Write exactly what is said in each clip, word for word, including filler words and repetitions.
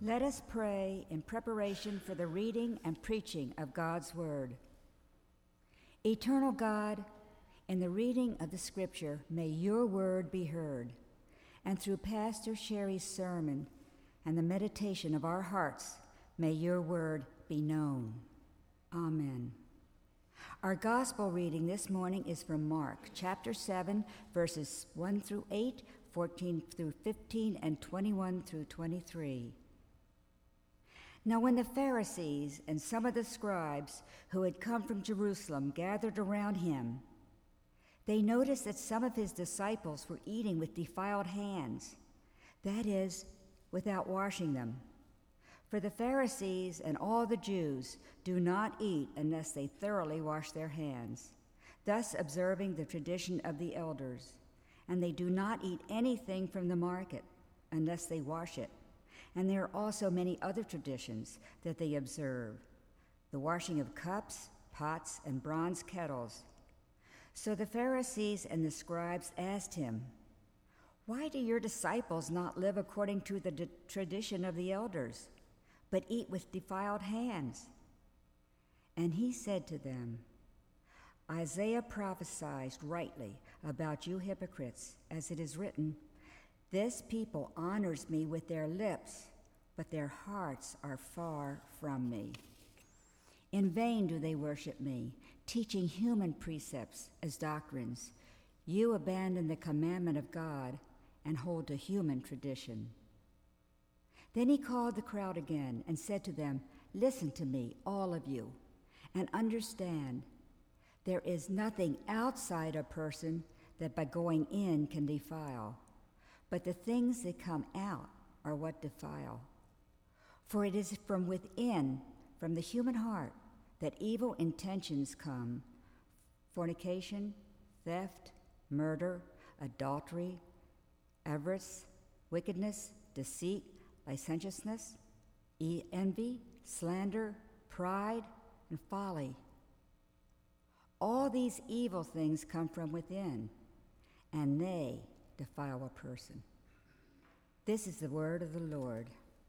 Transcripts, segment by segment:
Let us pray in preparation for the reading and preaching of God's Word. Eternal God, in the reading of the Scripture, may your word be heard, and through Pastor Sherry's sermon and the meditation of our hearts, may your word be known. Amen. Our gospel reading this morning is from Mark, chapter seven, verses one through eight, fourteen through fifteen, and twenty-one through twenty-three. Now when the Pharisees and some of the scribes who had come from Jerusalem gathered around him, they noticed that some of his disciples were eating with defiled hands, that is, without washing them. For the Pharisees and all the Jews do not eat unless they thoroughly wash their hands, thus observing the tradition of the elders. And they do not eat anything from the market unless they wash it. And there are also many other traditions that they observe, the washing of cups, pots, and bronze kettles. So the Pharisees and the scribes asked him, "Why do your disciples not live according to the d- tradition of the elders, but eat with defiled hands?" And he said to them, "Isaiah prophesied rightly about you hypocrites, as it is written, 'This people honors me with their lips, but their hearts are far from me. In vain do they worship me, teaching human precepts as doctrines. You abandon the commandment of God and hold to human tradition.' Then he called the crowd again and said to them, 'Listen to me, all of you, and understand. There is nothing outside a person that by going in can defile, but the things that come out are what defile. For it is from within, from the human heart, that evil intentions come: fornication, theft, murder, adultery, avarice, wickedness, deceit, licentiousness, envy, slander, pride, and folly. All these evil things come from within, and they defile a person.'" This is the word of the Lord.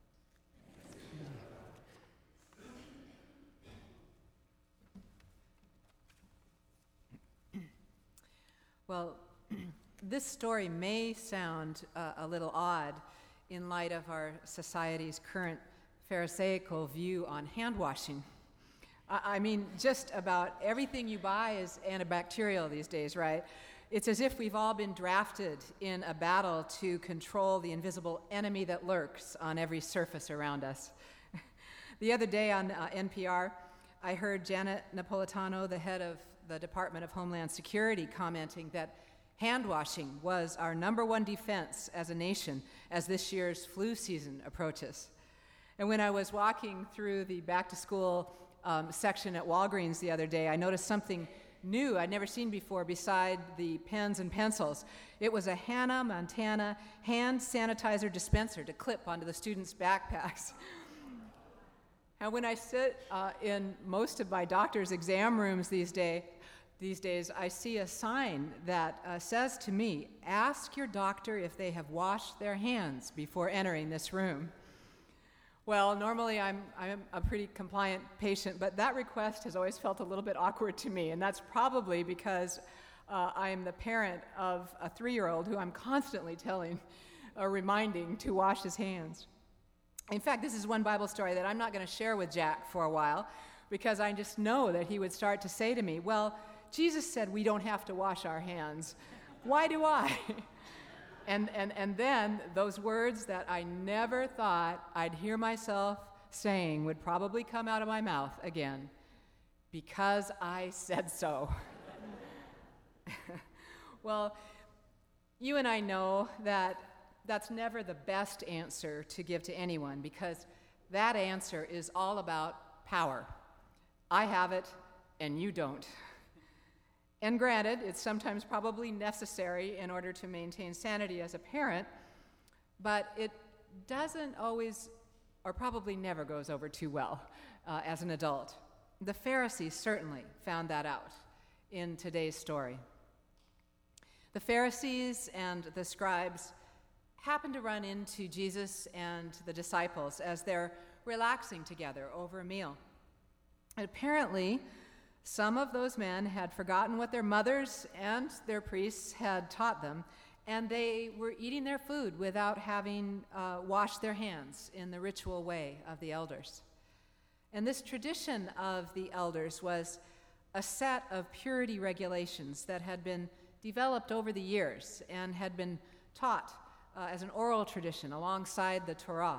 Well, this story may sound uh, a little odd in light of our society's current Pharisaical view on hand washing. I, I mean, just about everything you buy is antibacterial these days, right? It's as if we've all been drafted in a battle to control the invisible enemy that lurks on every surface around us. The other day on uh, N P R, I heard Janet Napolitano, the head of the Department of Homeland Security, commenting that hand washing was our number one defense as a nation as this year's flu season approaches. And when I was walking through the back-to-school um, section at Walgreens the other day, I noticed something new I'd never seen before beside the pens and pencils. It was a Hannah Montana hand sanitizer dispenser to clip onto the students' backpacks. And when I sit uh, in most of my doctor's exam rooms these, day, these days, I see a sign that uh, says to me, "Ask your doctor if they have washed their hands before entering this room." Well, normally I'm, I'm a pretty compliant patient, but that request has always felt a little bit awkward to me, and that's probably because uh, I am the parent of a three-year-old who I'm constantly telling, or reminding to wash his hands. In fact, this is one Bible story that I'm not going to share with Jack for a while, because I just know that he would start to say to me, "Well, Jesus said we don't have to wash our hands. Why do I?" And, and, and then those words that I never thought I'd hear myself saying would probably come out of my mouth again: "Because I said so." Well, you and I know that that's never the best answer to give to anyone, because that answer is all about power. I have it, and you don't. And granted, it's sometimes probably necessary in order to maintain sanity as a parent, but it doesn't always, or probably never goes over too well uh, as an adult. The Pharisees certainly found that out in today's story. The Pharisees and the scribes happened to run into Jesus and the disciples as they're relaxing together over a meal. And apparently, some of those men had forgotten what their mothers and their priests had taught them, and they were eating their food without having uh, washed their hands in the ritual way of the elders. And this tradition of the elders was a set of purity regulations that had been developed over the years and had been taught uh, as an oral tradition alongside the Torah.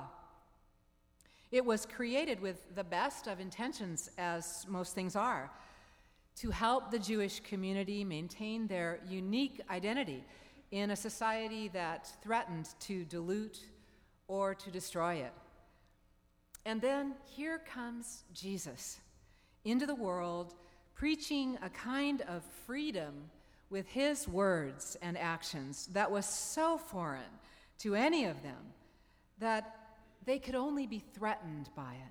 It was created with the best of intentions, as most things are, to help the Jewish community maintain their unique identity in a society that threatened to dilute or to destroy it. And then here comes Jesus into the world, preaching a kind of freedom with his words and actions that was so foreign to any of them that they could only be threatened by it.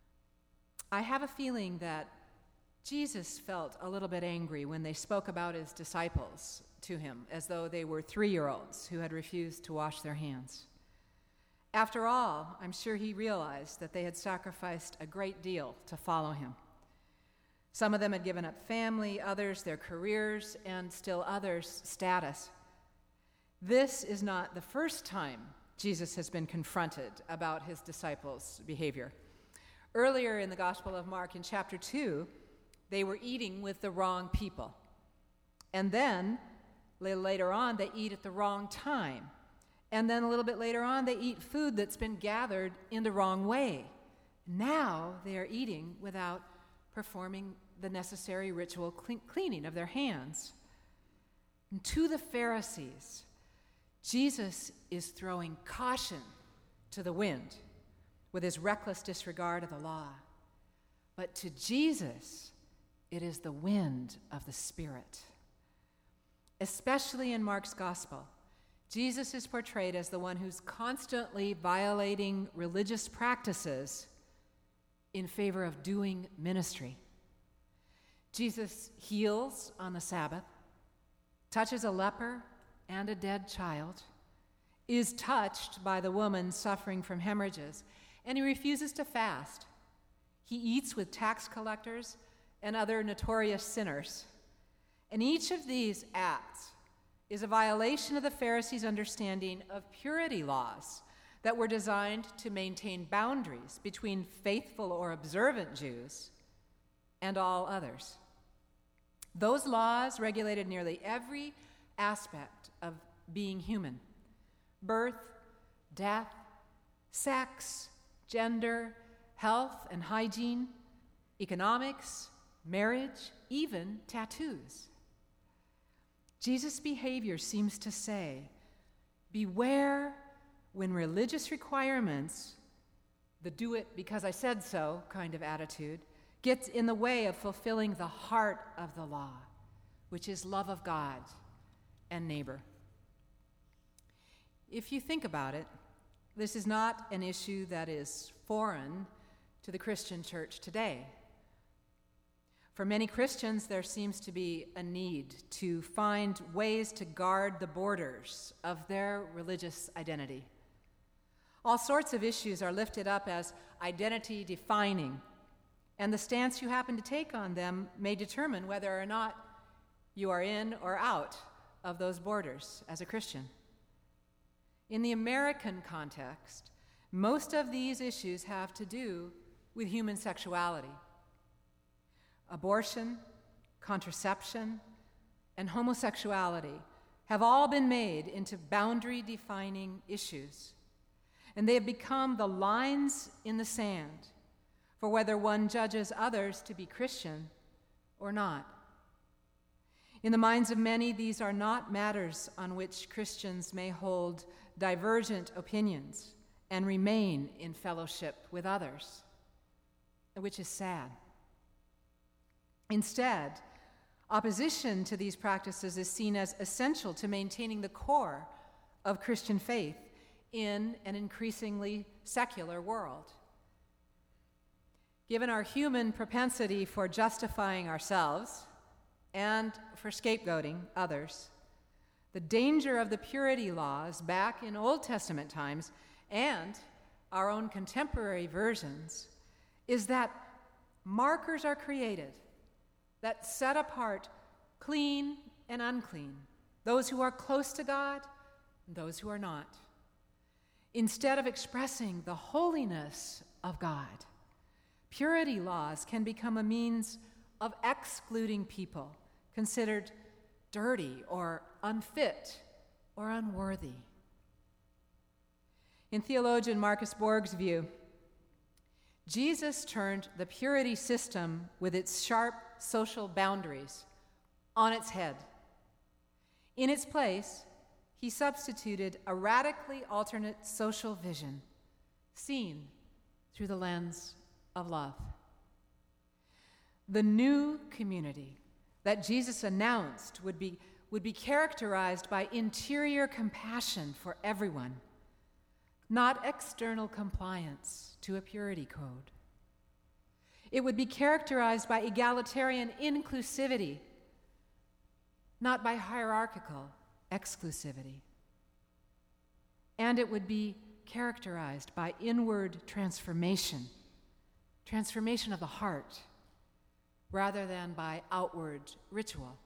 I have a feeling that Jesus felt a little bit angry when they spoke about his disciples to him as though they were three-year-olds who had refused to wash their hands. After all, I'm sure he realized that they had sacrificed a great deal to follow him. Some of them had given up family, others their careers, and still others status. This is not the first time Jesus has been confronted about his disciples' behavior. Earlier in the Gospel of Mark, in chapter two, they were eating with the wrong people. And then, later on, they eat at the wrong time. And then a little bit later on, they eat food that's been gathered in the wrong way. Now they are eating without performing the necessary ritual clean- cleaning of their hands. And to the Pharisees, Jesus is throwing caution to the wind with his reckless disregard of the law. But to Jesus, it is the wind of the Spirit. Especially in Mark's Gospel, Jesus is portrayed as the one who's constantly violating religious practices in favor of doing ministry. Jesus heals on the Sabbath, touches a leper and a dead child, is touched by the woman suffering from hemorrhages, and he refuses to fast. He eats with tax collectors and other notorious sinners. And each of these acts is a violation of the Pharisees' understanding of purity laws that were designed to maintain boundaries between faithful or observant Jews and all others. Those laws regulated nearly every aspect of being human: birth, death, sex, gender, health and hygiene, economics, marriage, even tattoos. Jesus' behavior seems to say, beware when religious requirements, the do it because I said so kind of attitude, gets in the way of fulfilling the heart of the law, which is love of God and neighbor. If you think about it, this is not an issue that is foreign to the Christian church today. For many Christians, there seems to be a need to find ways to guard the borders of their religious identity. All sorts of issues are lifted up as identity defining, and the stance you happen to take on them may determine whether or not you are in or out of those borders as a Christian. In the American context, most of these issues have to do with human sexuality. Abortion, contraception, and homosexuality have all been made into boundary-defining issues, and they have become the lines in the sand for whether one judges others to be Christian or not. In the minds of many, these are not matters on which Christians may hold divergent opinions and remain in fellowship with others, which is sad. Instead, opposition to these practices is seen as essential to maintaining the core of Christian faith in an increasingly secular world. Given our human propensity for justifying ourselves and for scapegoating others, The danger of the purity laws back in Old Testament times and our own contemporary versions is that markers are created that set apart clean and unclean, those who are close to God and those who are not. Instead of expressing the holiness of God, purity laws can become a means of excluding people considered dirty or unfit or unworthy. In theologian Marcus Borg's view, Jesus turned the purity system with its sharp social boundaries on its head. In its place, he substituted a radically alternate social vision, seen through the lens of love. The new community that Jesus announced would be, would be characterized by interior compassion for everyone, not external compliance to a purity code. It would be characterized by egalitarian inclusivity, not by hierarchical exclusivity. And it would be characterized by inward transformation, transformation of the heart, rather than by outward ritual.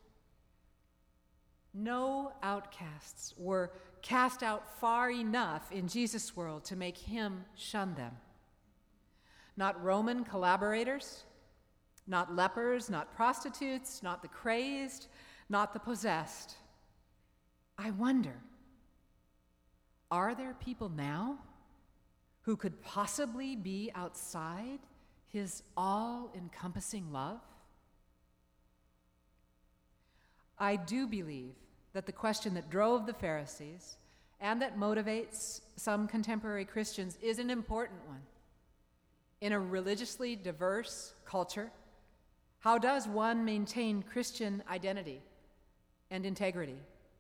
No outcasts were cast out far enough in Jesus' world to make him shun them. Not Roman collaborators, not lepers, not prostitutes, not the crazed, not the possessed. I wonder, are there people now who could possibly be outside his all-encompassing love? I do believe that the question that drove the Pharisees and that motivates some contemporary Christians is an important one. In a religiously diverse culture, how does one maintain Christian identity and integrity?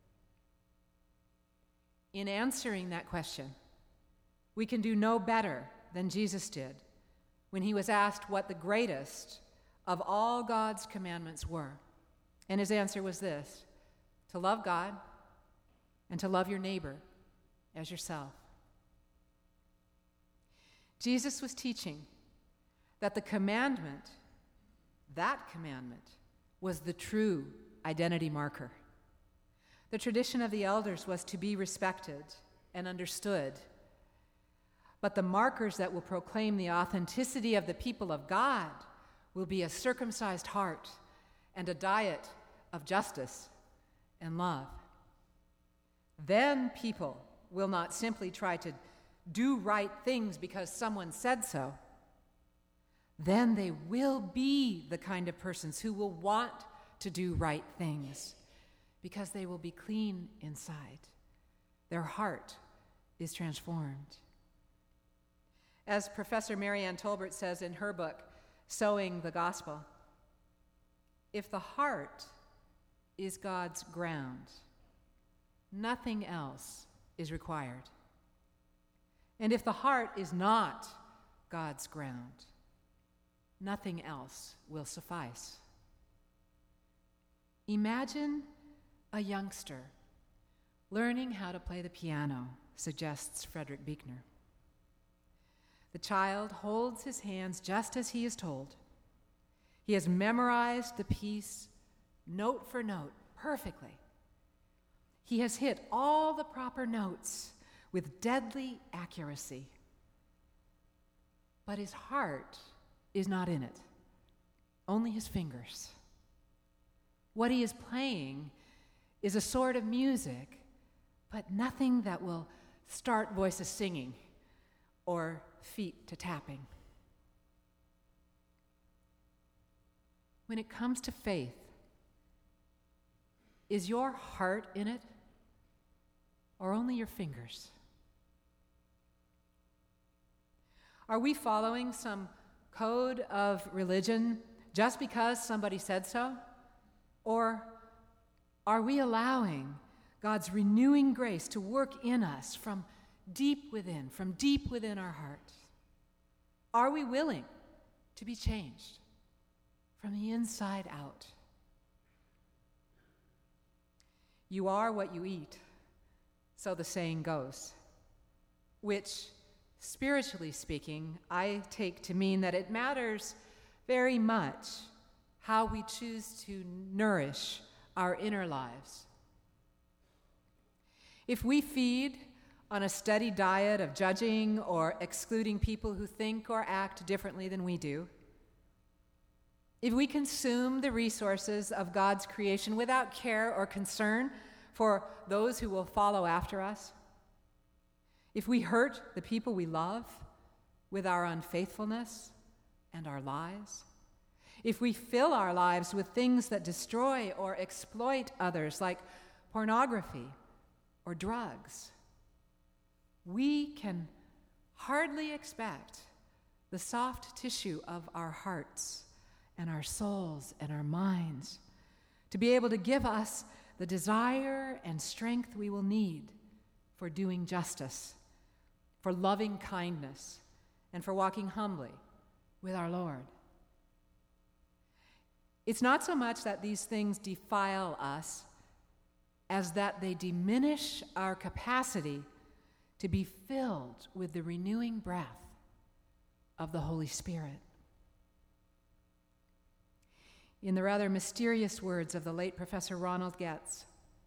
In answering that question, we can do no better than Jesus did when he was asked what the greatest of all God's commandments were. And his answer was this: to love God and to love your neighbor as yourself. Jesus was teaching that the commandment, that commandment, was the true identity marker. The tradition of the elders was to be respected and understood. But the markers that will proclaim the authenticity of the people of God will be a circumcised heart and a diet of justice and love. Then people will not simply try to do right things because someone said so. Then they will be the kind of persons who will want to do right things because they will be clean inside. Their heart is transformed. As Professor Marianne Tolbert says in her book, Sowing the Gospel, if the heart is God's ground, nothing else is required. And if the heart is not God's ground, nothing else will suffice. Imagine a youngster learning how to play the piano, suggests Frederick Buechner. The child holds his hands just as he is told. He has memorized the piece note for note perfectly. He has hit all the proper notes with deadly accuracy. But his heart is not in it, only his fingers. What he is playing is a sort of music, but nothing that will start voices singing or feet to tapping. When it comes to faith, is your heart in it or only your fingers? Are we following some code of religion just because somebody said so? Or are we allowing God's renewing grace to work in us from deep within, from deep within our hearts? Are we willing to be changed from the inside out? You are what you eat, so the saying goes, which, spiritually speaking, I take to mean that it matters very much how we choose to nourish our inner lives. If we feed on a steady diet of judging or excluding people who think or act differently than we do, if we consume the resources of God's creation without care or concern for those who will follow after us, if we hurt the people we love with our unfaithfulness and our lies, if we fill our lives with things that destroy or exploit others, like pornography or drugs, we can hardly expect the soft tissue of our hearts and our souls and our minds to be able to give us the desire and strength we will need for doing justice, for loving kindness, and for walking humbly with our Lord. It's not so much that these things defile us as that they diminish our capacity to be filled with the renewing breath of the Holy Spirit. In the rather mysterious words of the late Professor Ronald Getz,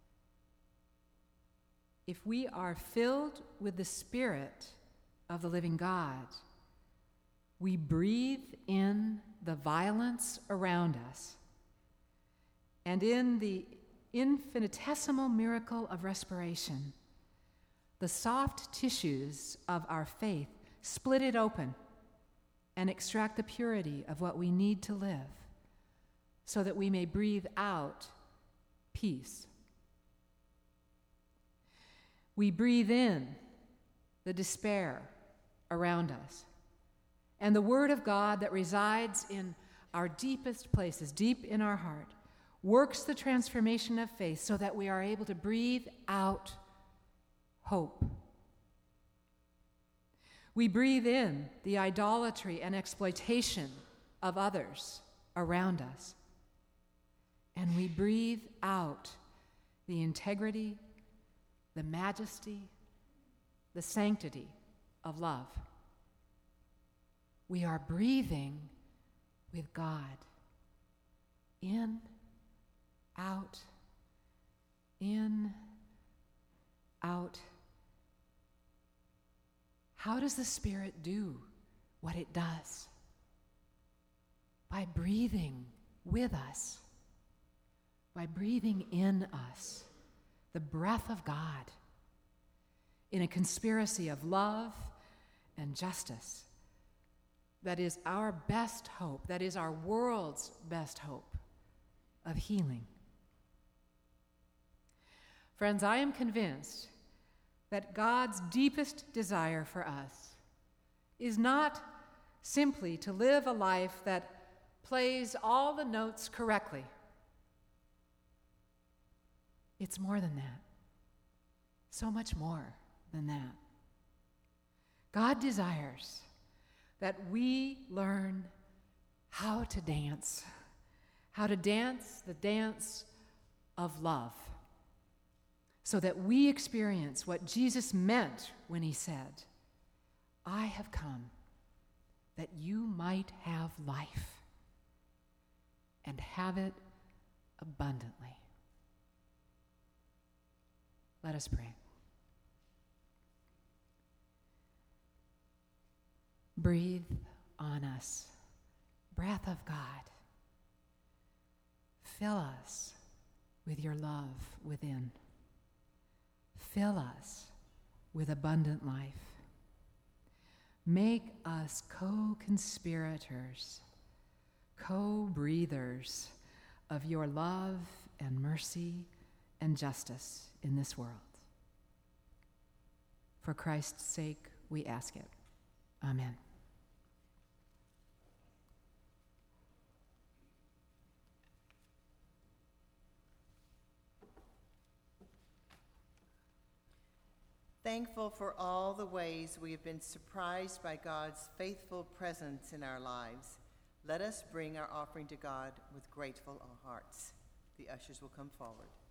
if we are filled with the Spirit of the living God, we breathe in the violence around us, and in the infinitesimal miracle of respiration, the soft tissues of our faith split it open and extract the purity of what we need to live, so that we may breathe out peace. We breathe in the despair around us, and the Word of God that resides in our deepest places, deep in our heart, works the transformation of faith so that we are able to breathe out hope. We breathe in the idolatry and exploitation of others around us, and we breathe out the integrity, the majesty, the sanctity of love. We are breathing with God. In, out, in, out. How does the Spirit do what it does? By breathing with us, by breathing in us the breath of God in a conspiracy of love and justice that is our best hope, that is our world's best hope of healing. Friends, I am convinced that God's deepest desire for us is not simply to live a life that plays all the notes correctly. It's more than that. So much more than that. God desires that we learn how to dance, how to dance the dance of love, so that we experience what Jesus meant when he said, I have come that you might have life and have it abundantly. Let us pray. Breathe on us, breath of God. Fill us with your love within. Fill us with abundant life. Make us co-conspirators, co-breathers of your love and mercy and justice in this world. For Christ's sake, we ask it. Amen. Thankful for all the ways we have been surprised by God's faithful presence in our lives, let us bring our offering to God with grateful hearts. The ushers will come forward.